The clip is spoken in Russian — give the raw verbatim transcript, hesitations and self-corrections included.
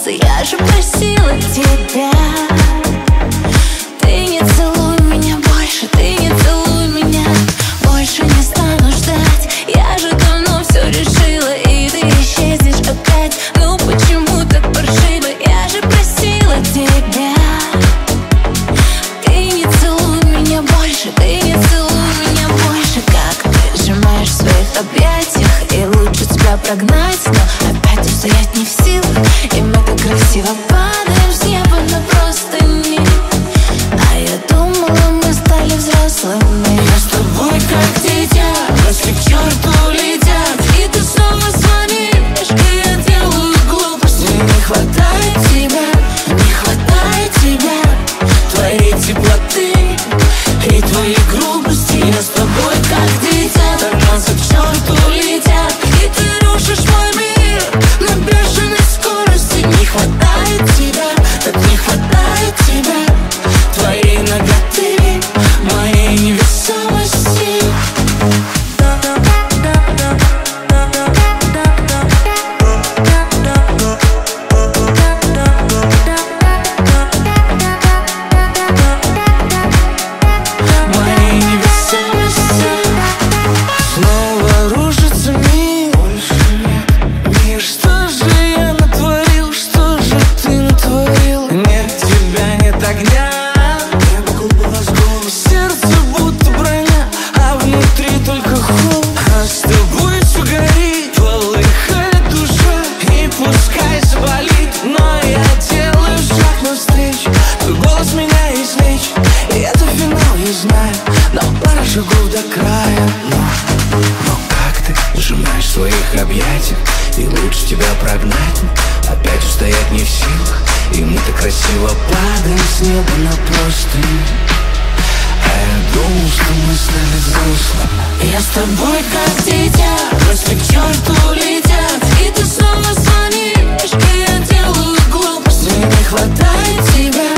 глупости. Я же просила тебя. Ты не целуй меня больше, ты не целуй меня. Больше не стану ждать. Я же давно все решила, и ты исчезнешь опять. Ну почему так паршиво? Я же просила тебя. Ты не целуй меня больше, ты не целуй меня больше. Как ты сжимаешь в своих объятиях, и лучше тебя прогнать, но опять устоять не в силах. И мы так красиво падаем с неба на простыни. А я думала, мы стали взрослыми. Я с тобой как дитя, мысли к черту летят. И ты снова звонишь, и я делаю глупости. Мне не хватает тебя, не хватает тебя, твоей теплоты и твоей грубости. Я с тобой как дитя, тормозы к черту летят. И ты рушишь мой мир на бешеной скорости. Не хватает тебя, так не хватает тебя, твоей наготы, моей невесомости. Моей невесомости. Снова рушится мир. Мир, что же я натворил, что же ты натворил? Нет тебя, нет огня, сердце будто броня, а внутри только холод. А с тобой все горит, полыхает душа, и пускай заболит, но я делаю шаг навстречу. Твой голос меня извлечь, и это финал, я знаю, но пара шагов до края. Но, но как ты сжимаешь в своих объятиях, и лучше тебя прогнать, но опять устоять не в силах. И мы так красиво падаем с неба на простынь. А я думал, что мы стали взрослыми. Я с тобой как дитя, мысли к черту летят. И ты снова звонишь, и я делаю глупости. Мне не хватает тебя,